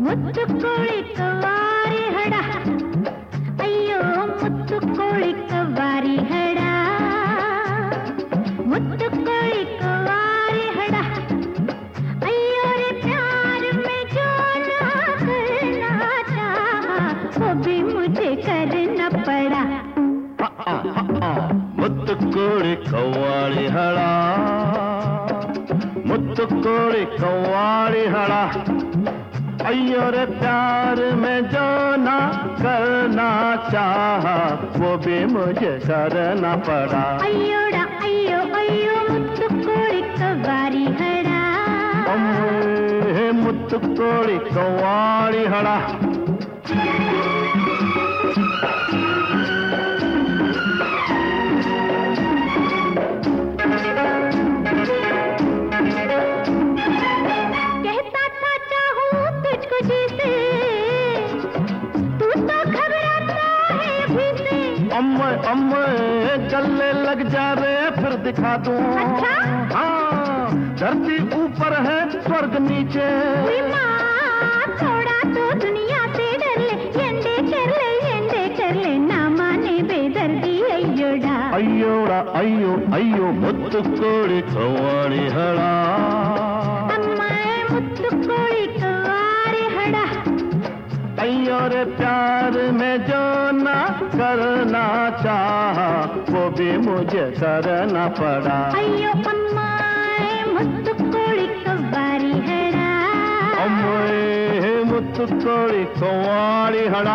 ಮುತ್ತು ಕೋಳಿ ಕವಾರಿ ಹಡ ಅಯ್ಯೋ ಮುತ್ತು ಕೋಳಿ ಕವಾರಿ ಹಡ ಮುತ್ತು ಕೋಳಿ कवारी हड़ा अय्यो रे प्यार में जो ना करना चाहा वो भी मुझे करना पड़ा मुत्तु कोड़ी कव्वाड़ी हड़ा मुत्तु कोड़ी कव्वाड़ी हड़ा अय्यो रे प्यार में जो ना करना चाहा वो भी मुझे करना पड़ा अय्योड़ा अय्यो अय्यो मुत्तु कोड़ी कवारी हड़ा मुत्तु कोड़ी कव्वाड़ी हड़ा कहता था चाहूं तुझको जैसे तू तो घबराता है अभी से अम्मे अम्मे गले लग जा रे फिर दिखा दूं अच्छा? हाँ धरती ऊपर है स्वर्ग नीचे थोड़ा तो दुनिया से डर ले एंडे कर ले ना माने बेदर्दी अय्योड़ा अय्योड़ा अय्यो अय्यो मुत्तु कोड़ी कव्वाड़ी हड़ा अम्माए मुत्तु कोड़ी कवारी हड़ा अय्यो रे प्यार में जो ना करना चाहा वो भी मुझे करना पड़ा अय्यो अम्माए मुत्तु कोड़ी कवारी हड़ा अम्मे मुत्तु कोड़ी कव्वाड़ी हड़ा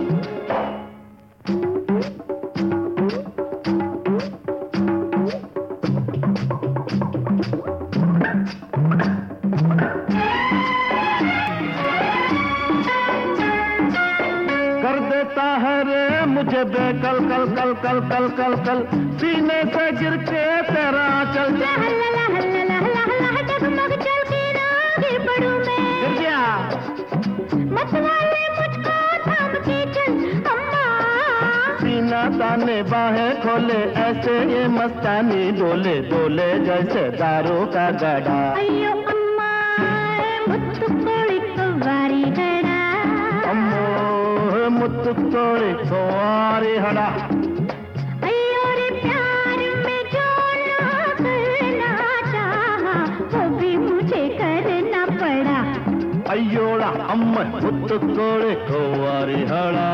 कर देता है रे मुझे बेकल कल कल कल कल कल कल सीने से गिर के तेरा चल हल्ला हल्ला हल्ला हल्ला डगमग चल के ना गिर पड़ूं मैं गिर गया मत वाले मुझको थाम के चल अम्मा सीना ताने बाहें खोले ऐसे ये मस्तानी डोले डोले जैसे दारू का गड़ा अय्यो अम्मा मुत्तु कोड़ी कवारी हड़ा अम्मो मुत्तु कोड़ी कव्वाड़ी हड़ा अय्यो रे प्यार में जो ना करना चाहा वो भी मुझे करना पड़ा अय्योड़ा अम्मे मुत्तु कोड़ी कव्वाड़ी हड़ा